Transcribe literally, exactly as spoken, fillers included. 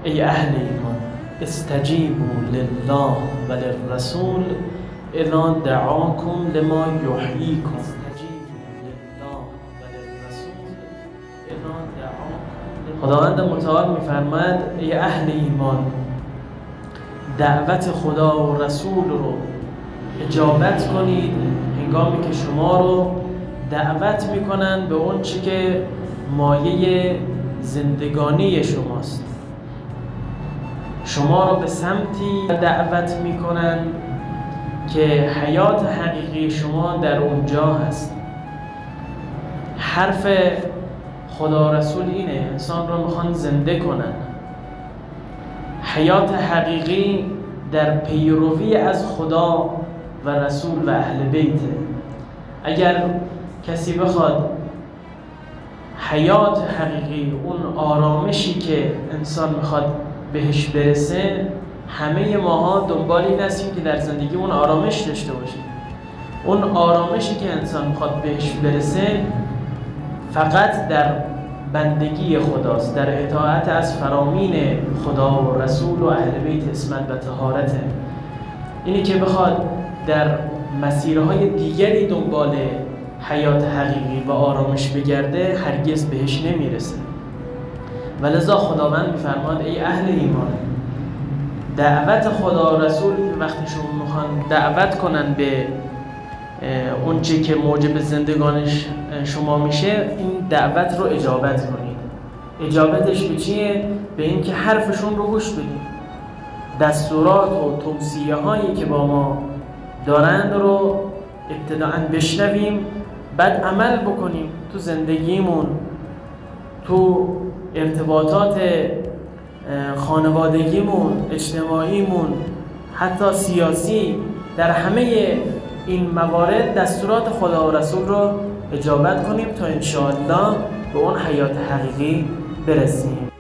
ای اهل ایمان استجیبوا لله و للرسول اذا دعاکم لما یحییکم. خداوند متعال میفرماید ای اهل ایمان دعوت خدا و رسول رو اجابت کنید هنگامی که شما رو دعوت میکنن به اون چی که مایه زندگانی شماست، شما رو به سمتی دعوت میکنن که حیات حقیقی شما در اونجا هست. حرف خدا رسول اینه، انسان رو میخوان زنده کنن. حیات حقیقی در پیروی از خدا و رسول و اهل بیته. اگر کسی بخواد حیات حقیقی، اون آرامشی که انسان میخواد بهش برسه، همه ماها دنبال این هستیم که در زندگی اون آرامش داشته باشیم. اون آرامشی که انسان میخواد بهش برسه فقط در بندگی خداست، در اطاعت از فرامین خدا و رسول و اهل بیت اسمت و طهارته. اینی که بخواد در مسیرهای دیگری دنبال حیات حقیقی و آرامش بگرده هرگز بهش نمیرسه. ولذا خداوند میفرماد ای اهل ایمان دعوت خدا و رسول وقتی شما میخوان دعوت کنن به اون چی که موجب زندگانش شما میشه، این دعوت رو اجابت کنید. اجابتش به چیه؟ به این که حرفشون رو گوش بدید، دستورات و توصیه هایی که با ما دارند رو ابتداءً بشنویم، بعد عمل بکنیم تو زندگیمون، تو ارتباطات خانوادگیمون، اجتماعیمون، حتی سیاسی. در همه این موارد دستورات خدا و رسول رو اجابت کنیم تا انشاءالله به اون حیات حقیقی برسیم.